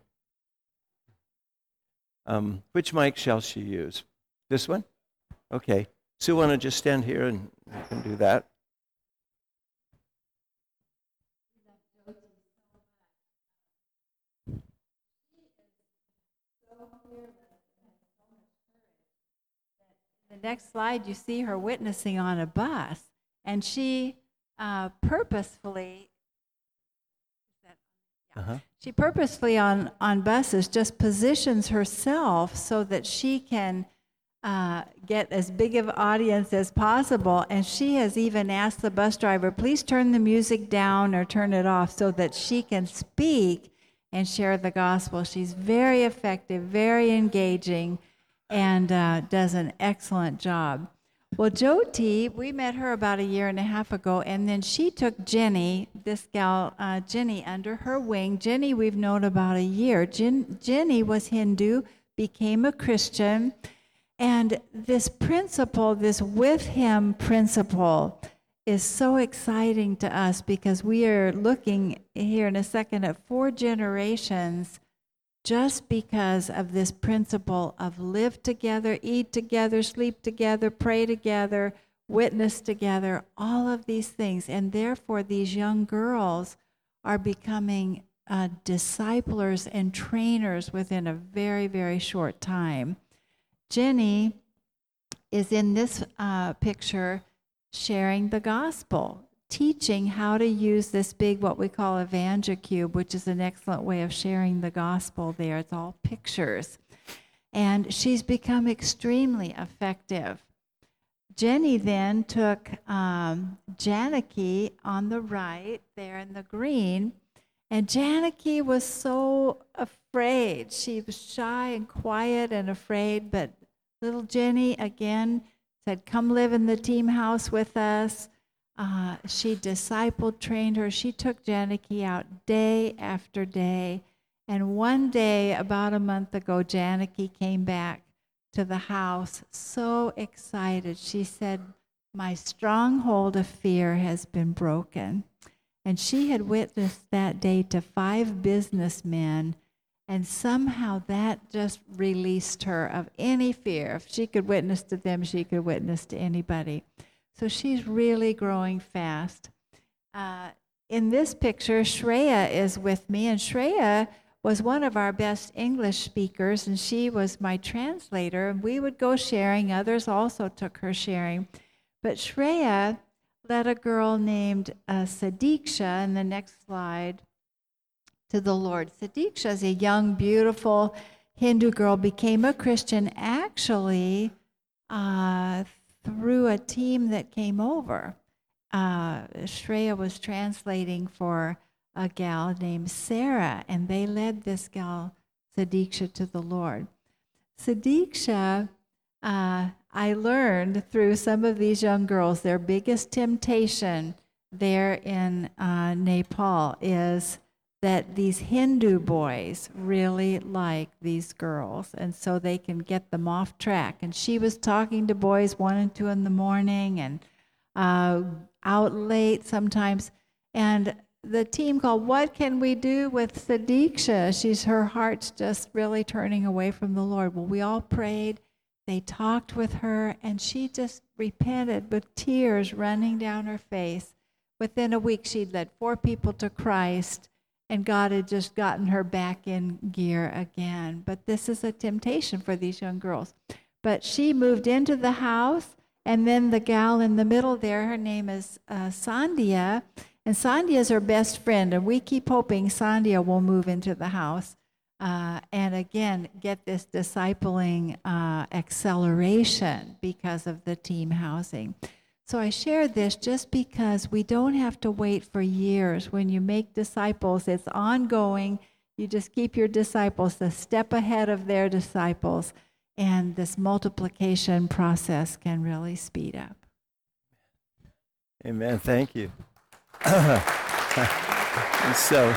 Um, which mic shall she use? This one? Okay. Sue, want to just stand here and you can do that? The next slide, you see her witnessing on a bus, and she uh, purposefully, yeah, uh-huh. she purposefully on, on buses just positions herself so that she can uh, get as big of an audience as possible, and she has even asked the bus driver, please turn the music down or turn it off so that she can speak and share the gospel. She's very effective, very engaging, and uh, does an excellent job. Well, Jyoti, we met her about a year and a half ago, and then she took Jenny, this gal, uh, Jenny, under her wing. Jenny, we've known about a year. Jen, Jenny was Hindu, became a Christian, and this principle, this with him principle, is so exciting to us because we are looking here in a second at four generations just because of this principle of live together, eat together, sleep together, pray together, witness together, all of these things. And therefore, these young girls are becoming uh, disciplers and trainers within a very, very short time. Jenny is in this uh, picture sharing the gospel, teaching how to use this big, what we call EvangeCube, which is an excellent way of sharing the gospel there. It's all pictures. And she's become extremely effective. Jenny then took um, Janaki on the right, there in the green, and Janaki was so afraid. She was shy and quiet and afraid, but little Jenny, again, said, come live in the team house with us. Uh, she discipled, trained her. She took Janaki out day after day. And one day, about a month ago, Janaki came back to the house so excited. She said, my stronghold of fear has been broken. And she had witnessed that day to five businessmen And somehow that just released her of any fear. If she could witness to them, she could witness to anybody. So she's really growing fast. Uh, in this picture, Shreya is with me, and Shreya was one of our best English speakers, and she was my translator, and we would go sharing. Others also took her sharing. But Shreya led a girl named uh, Sadiksha, in the next slide, to the Lord. Sadiksha is a young, beautiful Hindu girl, became a Christian actually uh, through a team that came over. Uh, Shreya was translating for a gal named Sarah, and they led this gal, Sadiksha, to the Lord. Sadiksha, uh, I learned through some of these young girls, their biggest temptation there in uh, Nepal is that these Hindu boys really like these girls, and so they can get them off track. And she was talking to boys one and two in the morning, and uh, out late sometimes. And the team called, "What can we do with Sadiksha? She's her heart's just really turning away from the Lord." Well, we all prayed. They talked with her, and she just repented with tears running down her face. Within a week, she'd led four people to Christ, and God had just gotten her back in gear again. But this is a temptation for these young girls. But she moved into the house, and then the gal in the middle there, her name is uh, Sandhya, and Sandhya is her best friend, and we keep hoping Sandhya will move into the house uh, and again get this discipling uh, acceleration because of the team housing. So I share this just because we don't have to wait for years. When you make disciples, it's ongoing. You just keep your disciples a step ahead of their disciples, and this multiplication process can really speed up. Amen. Thank you. And so,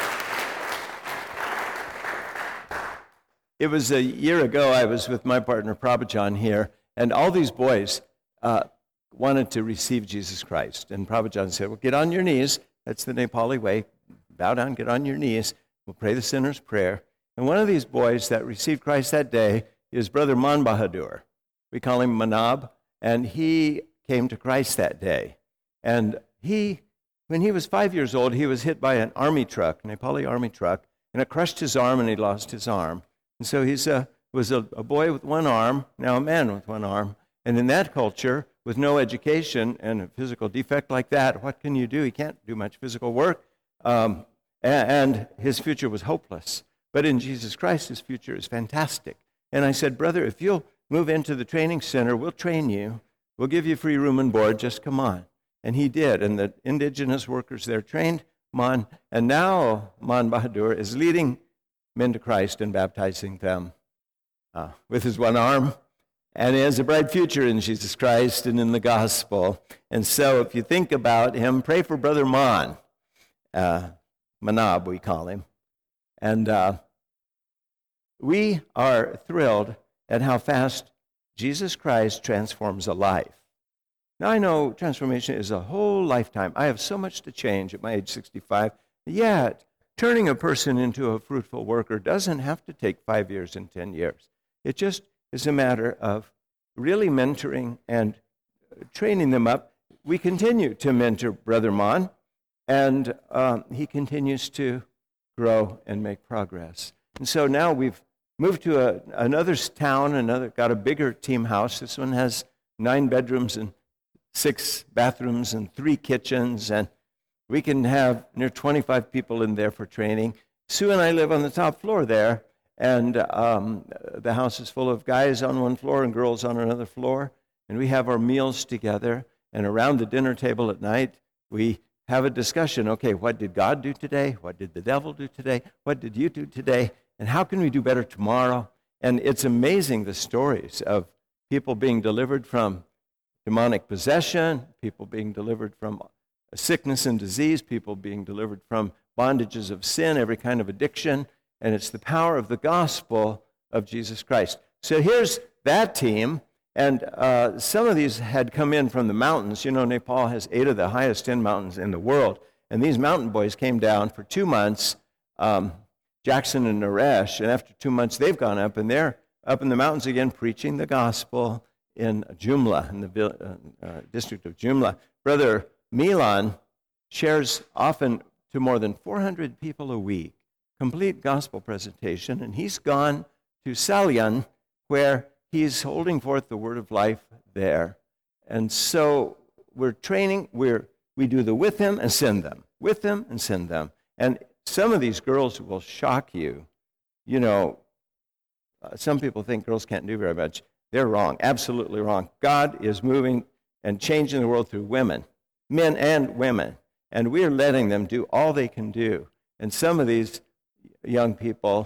it was a year ago, I was with my partner Prabhujan here, and all these boys uh, wanted to receive Jesus Christ. And Prabhujan said, well, get on your knees. That's the Nepali way. Bow down, get on your knees. We'll pray the sinner's prayer. And one of these boys that received Christ that day is Brother Man Bahadur. We call him Manab. And he came to Christ that day. And he, when he was five years old, he was hit by an army truck, Nepali army truck, and it crushed his arm, and he lost his arm. And so he uh, was a, a boy with one arm, now a man with one arm. And in that culture, with no education and a physical defect like that, what can you do? He can't do much physical work, um, and, and his future was hopeless. But in Jesus Christ, his future is fantastic. And I said, brother, if you'll move into the training center, we'll train you. We'll give you free room and board. Just come on. And he did. And the indigenous workers there trained Man. And now Man Bahadur is leading men to Christ and baptizing them uh, with his one arm. And he has a bright future in Jesus Christ and in the gospel. And so if you think about him, pray for Brother Man. Uh, Manab, we call him. And uh, we are thrilled at how fast Jesus Christ transforms a life. Now, I know transformation is a whole lifetime. I have so much to change at my age sixty-five. Yet, turning a person into a fruitful worker doesn't have to take five years and ten years. It just is a matter of really mentoring and training them up. We continue to mentor Brother Man, and uh, he continues to grow and make progress. And so now we've moved to a, another town, another got a bigger team house. This one has nine bedrooms and six bathrooms and three kitchens, and we can have near twenty-five people in there for training. Sue and I live on the top floor there, and um, the house is full of guys on one floor and girls on another floor, and we have our meals together, and around the dinner table at night, we have a discussion. Okay, what did God do today? What did the devil do today? What did you do today? And how can we do better tomorrow? And it's amazing, the stories of people being delivered from demonic possession, people being delivered from sickness and disease, people being delivered from bondages of sin, every kind of addiction, and it's the power of the gospel of Jesus Christ. So here's that team, and uh, some of these had come in from the mountains. You know, Nepal has eight of the highest ten mountains in the world, and these mountain boys came down for two months um, Jackson and Naresh, and after two months they've gone up, and they're up in the mountains again preaching the gospel in Jumla, in the uh, uh, district of Jumla. Brother Milan shares often to more than four hundred people a week, complete gospel presentation, and he's gone to Salyan, where he's holding forth the word of life there. And so we're training, we're, we do the with him and send them, with them and send them. And some of these girls will shock you. You know, uh, some people think girls can't do very much. They're wrong, absolutely wrong. God is moving and changing the world through women, men and women. And we're letting them do all they can do. And some of these young people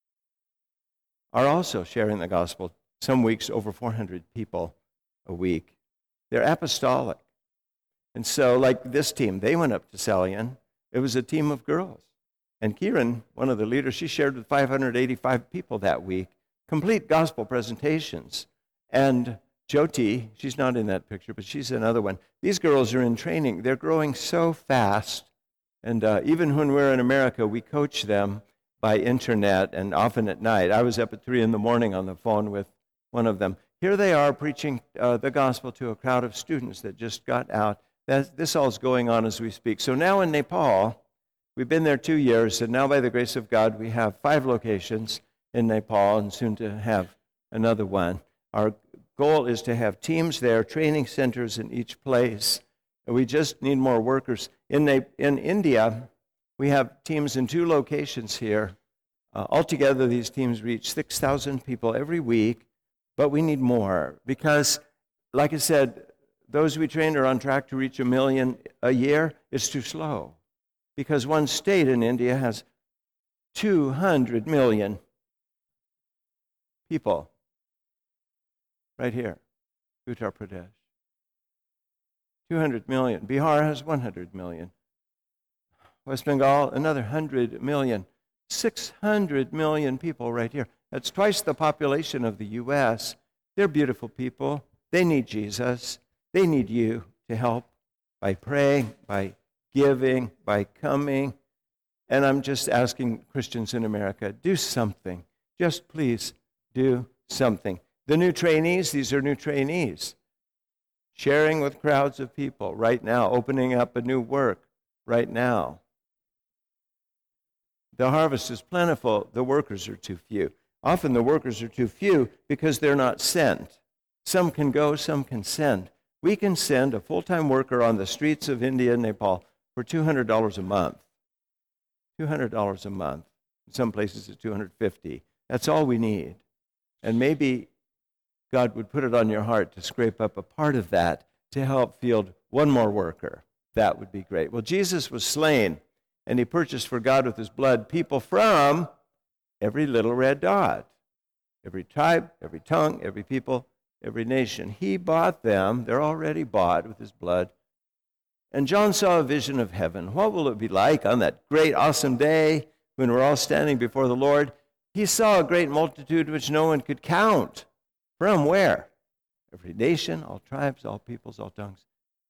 are also sharing the gospel. Some weeks, over four hundred people a week. They're apostolic. And so, like this team, they went up to Salyan. It was a team of girls. And Kieran, one of the leaders, she shared with five hundred eighty-five people that week, complete gospel presentations. And Jyoti, she's not in that picture, but she's another one. These girls are in training. They're growing so fast. And uh, even when we're in America, we coach them by internet and often at night. I was up at three in the morning on the phone with one of them. Here they are preaching uh, the gospel to a crowd of students that just got out. That, this all is going on as we speak. So now in Nepal, we've been there two years, and now by the grace of God, we have five locations in Nepal and soon to have another one. Our goal is to have teams there, training centers in each place. And we just need more workers. In, Na- in India, we have teams in two locations here. Uh, altogether, these teams reach six thousand people every week, but we need more because, like I said, those we train are on track to reach a million a year. It's too slow because one state in India has two hundred million people. Right here, Uttar Pradesh. two hundred million. Bihar has one hundred million. West Bengal, another one hundred million. six hundred million people right here. That's twice the population of the U S. They're beautiful people. They need Jesus. They need you to help by praying, by giving, by coming. And I'm just asking Christians in America, do something. Just please do something. The new trainees, these are new trainees, sharing with crowds of people right now, opening up a new work right now. The harvest is plentiful, the workers are too few. Often the workers are too few because they're not sent. Some can go, some can send. We can send a full-time worker on the streets of India and Nepal for two hundred dollars a month. two hundred dollars a month. In some places it's two hundred fifty dollars. That's all we need. And maybe God would put it on your heart to scrape up a part of that to help field one more worker. That would be great. Well, Jesus was slain, and he purchased for God with his blood people from every little red dot, every tribe, every tongue, every people, every nation. He bought them. They're already bought with his blood. And John saw a vision of heaven. What will it be like on that great, awesome day when we're all standing before the Lord? He saw a great multitude which no one could count. From where? Every nation, all tribes, all peoples, all tongues.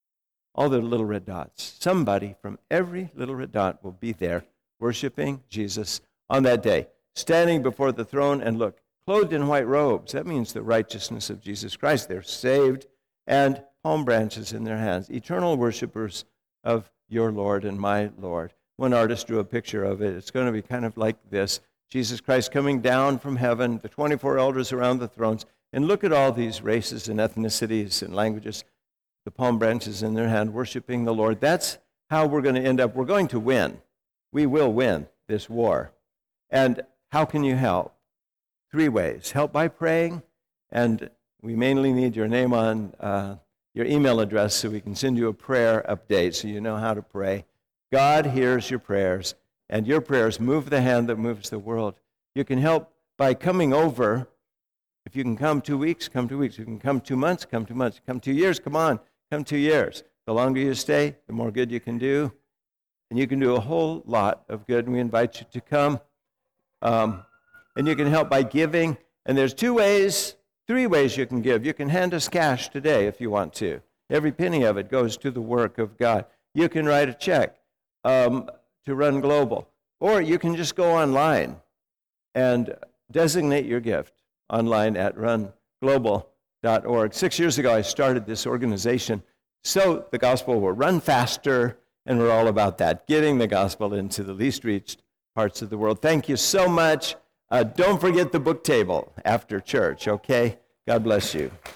All the little red dots. Somebody from every little red dot will be there worshiping Jesus on that day, standing before the throne, and look, clothed in white robes. That means the righteousness of Jesus Christ. They're saved, and palm branches in their hands, eternal worshipers of your Lord and my Lord. One artist drew a picture of it. It's going to be kind of like this. Jesus Christ coming down from heaven, the twenty-four elders around the thrones, and look at all these races and ethnicities and languages, the palm branches in their hand, worshiping the Lord. That's how we're going to end up. We're going to win. We will win this war. And how can you help? Three ways. Help by praying, and we mainly need your name on uh, your email address so we can send you a prayer update so you know how to pray. God hears your prayers, and your prayers move the hand that moves the world. You can help by coming over. If you can come two weeks, come two weeks. If you can come two months, come two months. Come two years, come on, come two years. The longer you stay, the more good you can do. And you can do a whole lot of good, and we invite you to come. Um, and you can help by giving. And there's two ways, three ways you can give. You can hand us cash today if you want to. Every penny of it goes to the work of God. You can write a check um, to Run Global. Or you can just go online and designate your gift online at run global dot org. Six years ago, I started this organization so the gospel will run faster, and we're all about that, getting the gospel into the least reached parts of the world. Thank you so much. Uh, don't forget the book table after church, okay? God bless you.